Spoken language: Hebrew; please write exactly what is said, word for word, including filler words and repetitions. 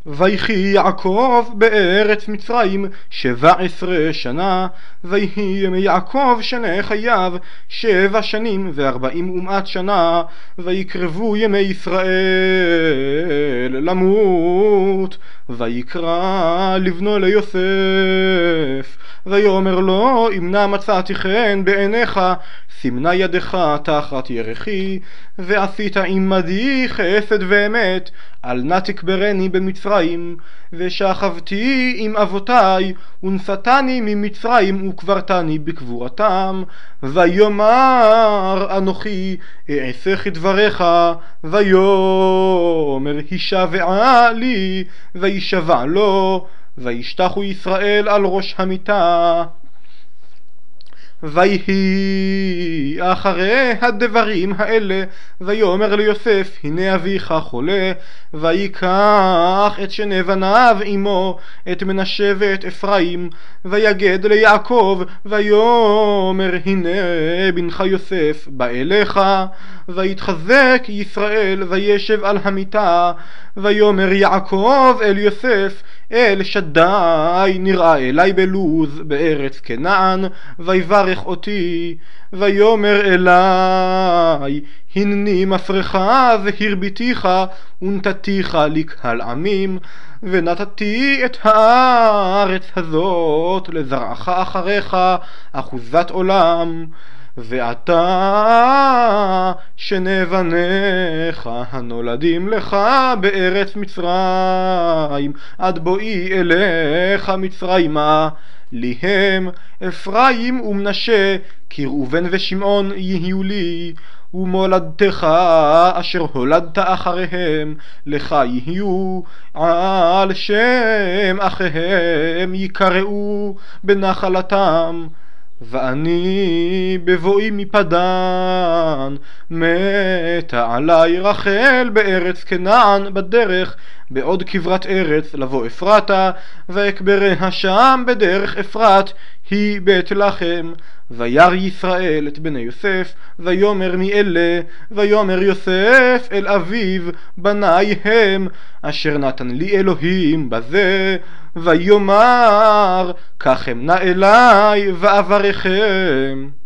ויחי יעקב בארץ מצרים שבע עשרה שנה, ויהי ימי יעקב שני חייו שבע שנים וארבעים ומעט שנה, ויקרבו ימי ישראל למות. ויקרא לבנו ליוסף ויאמר לו, אם נא מצאתי חן בעיניך, סימנה ידך תחת ירכי, ועשית עמדי חסד ואמת, אל נא תקברני במצרים. ושכבתי עם אבותיי, ונשאתני ממצרים, וקברתני בקבורתם. ויאמר אנוכי אעשה כדבריך, ויאמר הישבעה לי, וישבע לו. וישתחו ישראל על ראש המיטה. ויהי אחרי הדברים האלה, ויאמר ליוסף, הנה אביך חולה. ויקח את שני בניו עמו, את מנשה ואת אפרים, ויגד ליעקב, ויאמר, הנה בנך יוסף בא אליך. ויתחזק ישראל וישב על המיטה. ויאמר יעקב אל יוסף, אל שדי נראה אלי בלוז בארץ כנען, ויברך אותי. ויאמר אלי, הנני מפרך והרביתיך, ונתתיך לקהל עמים, ונתתי את הארץ הזאת לזרעך אחריך אחוזת עולם. ועתה שני בניך הנולדים לך בארץ מצרים, עד בואי אליך מצרימה, לי הם אפרים ומנשה, כי ראובן ושמעון יהיו לי. ומולדתך אשר הולדת אחריהם לך יהיו, על שם אחיהם יקראו בנחלתם. ואני בבואי מפדן, מתה עלי רחל בארץ כנען בדרך, בעוד כברת ארץ לבוא אפרתה, ואקבריה שם בדרך אפרת, היא בית לחם. וירא ישראל את בני יוסף, ויאמר מי אלה? ויאמר יוסף אל אביו, בניי הם, אשר נתן לי אלוהים בזה. ויאמר, קחם נא אלי ואברכם.